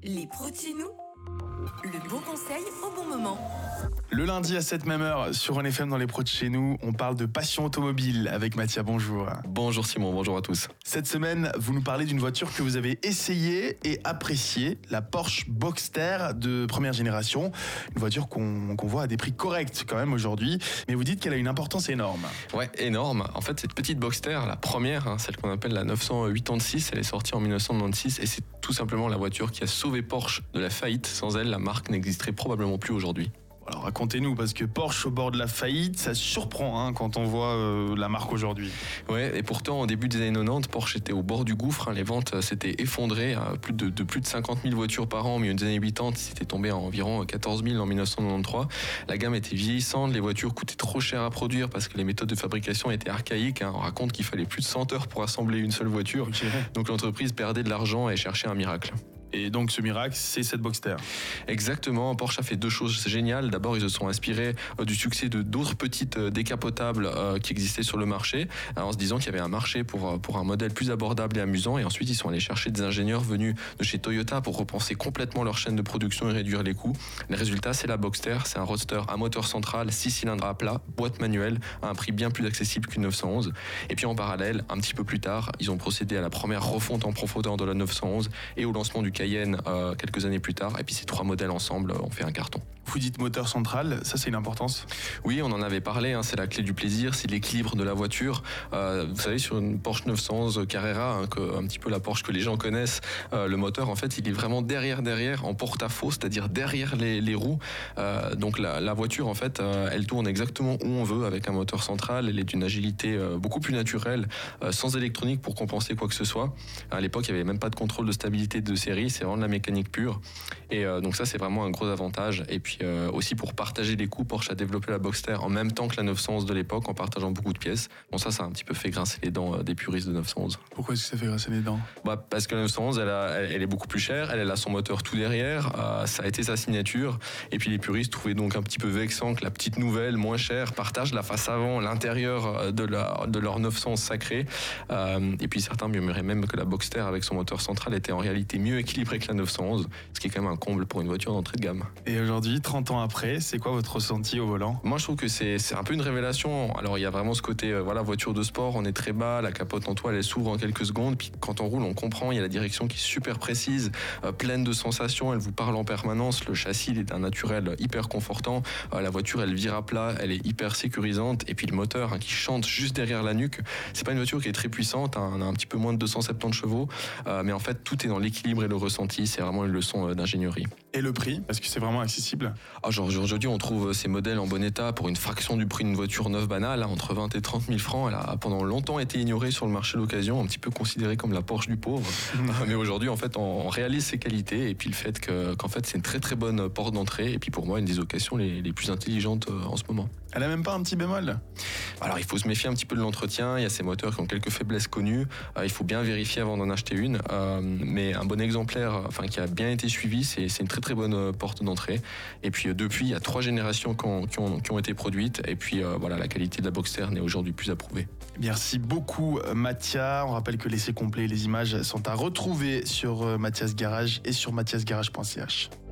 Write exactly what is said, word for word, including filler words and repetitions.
Les pros de chez nous, le bon conseil au bon moment. Le lundi à cette même heure sur Run F M dans les pros de chez nous, on parle de passion automobile avec Mathia. Bonjour. Bonjour Simon, bonjour à tous. Cette semaine, vous nous parlez d'une voiture que vous avez essayée et appréciée, la Porsche Boxster de première génération. Une voiture qu'on, qu'on voit à des prix corrects quand même aujourd'hui, mais vous dites qu'elle a une importance énorme. Ouais, énorme. En fait, cette petite Boxster, la première, hein, celle qu'on appelle la neuf cent quatre-vingt-six, elle est sortie en dix-neuf cent quatre-vingt-seize et c'est tout simplement la voiture qui a sauvé Porsche de la faillite. Sans elle, la marque n'existerait probablement plus aujourd'hui. Alors racontez-nous, parce que Porsche au bord de la faillite, ça surprend hein, quand on voit euh, la marque aujourd'hui. Ouais, et pourtant, au début des années quatre-vingt-dix, Porsche était au bord du gouffre. Hein, les ventes s'étaient effondrées à plus de, de plus de cinquante mille voitures par an. Au milieu des années quatre-vingt-dix, c'était tombé à environ quatorze mille en dix-neuf cent quatre-vingt-treize. La gamme était vieillissante, les voitures coûtaient trop cher à produire parce que les méthodes de fabrication étaient archaïques. Hein. On raconte qu'il fallait plus de cent heures pour assembler une seule voiture. Okay. Donc l'entreprise perdait de l'argent et cherchait un miracle. Et donc ce miracle, c'est cette Boxster. Exactement, Porsche a fait deux choses géniales. D'abord, ils se sont inspirés euh, du succès de d'autres petites euh, décapotables euh, qui existaient sur le marché, euh, en se disant qu'il y avait un marché pour, euh, pour un modèle plus abordable et amusant. Et ensuite, ils sont allés chercher des ingénieurs venus de chez Toyota pour repenser complètement leur chaîne de production et réduire les coûts. Le résultat, c'est la Boxster. C'est un roadster à moteur central, six cylindres à plat, boîte manuelle, à un prix bien plus accessible qu'une neuf cent onze. Et puis en parallèle, un petit peu plus tard, ils ont procédé à la première refonte en profondeur de la neuf cent onze et au lancement du Cayenne euh, quelques années plus tard. Et puis ces trois modèles ensemble ont fait un carton. Vous dites moteur central, ça c'est une importance ? Oui, on en avait parlé, hein, c'est la clé du plaisir, c'est l'équilibre de la voiture. Euh, vous savez, sur une Porsche neuf cent onze Carrera, hein, que, un petit peu la Porsche que les gens connaissent, euh, le moteur en fait il est vraiment derrière derrière en porte-à-faux, c'est-à-dire derrière les, les roues. Euh, donc la, la voiture en fait euh, elle tourne exactement où on veut avec un moteur central. Elle est d'une agilité euh, beaucoup plus naturelle, euh, sans électronique pour compenser quoi que ce soit. À l'époque il n'y avait même pas de contrôle de stabilité de série, c'est vraiment de la mécanique pure. Et euh, donc ça c'est vraiment un gros avantage. Et puis euh, aussi pour partager les coûts, Porsche a développé la Boxster en même temps que la neuf cent onze de l'époque en partageant beaucoup de pièces. Bon ça ça a un petit peu fait grincer les dents euh, des puristes de neuf cent onze. Pourquoi est-ce que ça fait grincer les dents ? Bah parce que la neuf cent onze elle, a, elle, elle est beaucoup plus chère, elle, elle a son moteur tout derrière, euh, ça a été sa signature. Et puis les puristes trouvaient donc un petit peu vexant que la petite nouvelle moins chère partage la face avant, l'intérieur de, la, de leur neuf cent onze sacré. Euh, et puis certains murmuraient même que la Boxster avec son moteur central était en réalité mieux équilibrée que la neuf cent onze, ce qui est quand même un comble pour une voiture d'entrée de gamme. Et aujourd'hui, trente ans après, c'est quoi votre ressenti au volant ? Moi je trouve que c'est, c'est un peu une révélation. Alors il y a vraiment ce côté euh, voilà, voiture de sport, on est très bas, la capote en toile elle s'ouvre en quelques secondes, puis quand on roule on comprend, il y a la direction qui est super précise, euh, pleine de sensations, elle vous parle en permanence, le châssis il est d'un naturel hyper confortant, euh, la voiture elle vire à plat, elle est hyper sécurisante, et puis le moteur hein, qui chante juste derrière la nuque. C'est pas une voiture qui est très puissante, hein, on a un petit peu moins de deux cent soixante-dix chevaux, euh, mais en fait tout est dans l'équilibre et le ressenti, c'est vraiment une leçon euh, d'ingénierie. Et le prix, est-ce que c'est vraiment accessible ? Ah, genre, aujourd'hui, on trouve ces modèles en bon état pour une fraction du prix d'une voiture neuve banale, hein, entre vingt et trente mille francs. Elle a pendant longtemps été ignorée sur le marché d'occasion, un petit peu considérée comme la Porsche du pauvre. Mais aujourd'hui, en fait, on, on réalise ses qualités et puis le fait que, qu'en fait, c'est une très très bonne porte d'entrée et puis pour moi, une des occasions les, les plus intelligentes en ce moment. Elle a même pas un petit bémol ? Alors, il faut se méfier un petit peu de l'entretien. Il y a ces moteurs qui ont quelques faiblesses connues. Euh, il faut bien vérifier avant d'en acheter une. Euh, mais un bon exemplaire, enfin, qui a bien été suivi, c'est, c'est une très très bonne porte d'entrée. Et puis, euh, depuis, il y a trois générations qui ont, qui ont, qui ont été produites. Et puis, euh, voilà, la qualité de la Boxster n'est aujourd'hui plus approuvée. Merci beaucoup, Mathia. On rappelle que l'essai complet et les images sont à retrouver sur Mathias Garage et sur mathias garage point c h.